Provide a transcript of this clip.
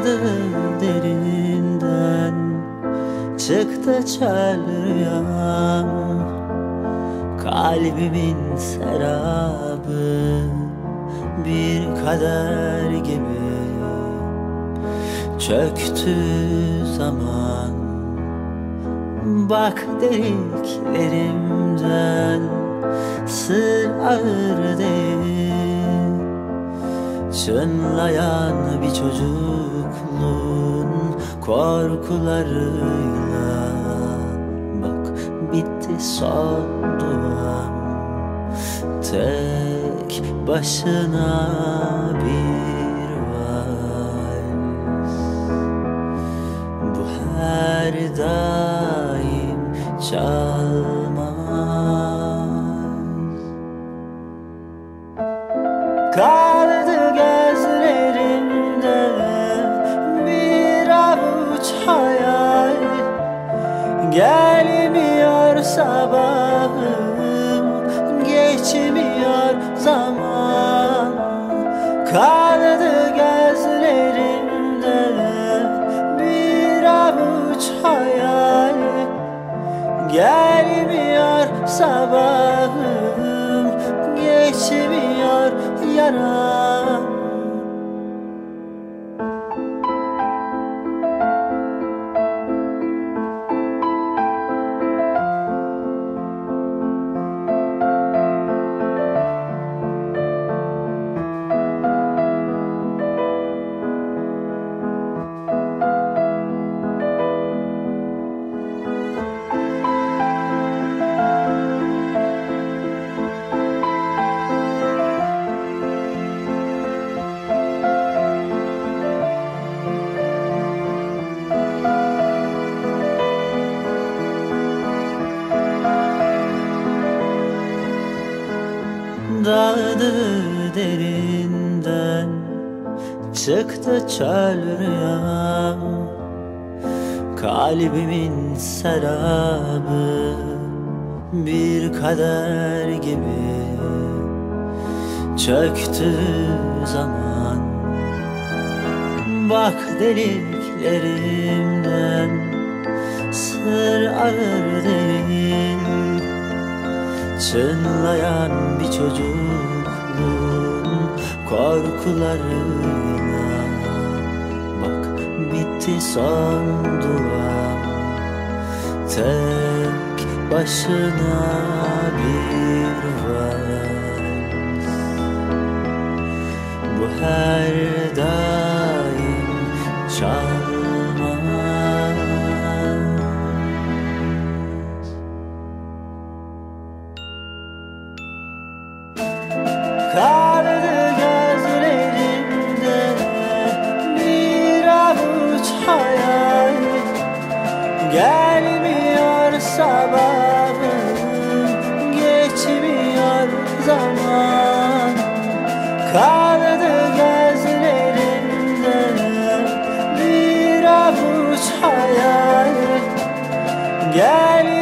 Daldı derinden, çıktı çöl rüyam. Kalbimin serabı bir kader gibi çöktü zaman. Bak deliklerimden sır ağır değil, çınlayan bir çocukluğun korkularıyla. Bak bitti son duam, tek başına bir vals. Bu her daim çalmaz. Kaldı gözlerimde bir avuç hayal, gelmiyor sabahım, geçmiyor zaman. Kaldı gözlerimde bir avuç hayal, gelmiyor sabahım, geçmiyor yaram. Daldı derinden, çıktı çöl rüyam. Kalbimin serabı bir kader gibi çöktü zaman. Bak deliklerimden sır ağır değil, çınlayan bir çocukluğun korkularıyla. Bak bitti son duam, tek başına bir vals. Bu her daim çalmaz. Kaldı gözlerimde bir avuç hayal, gelmiyor sabahım, geçmiyor zaman. Kaldı gözlerimde bir avuç hayal, gel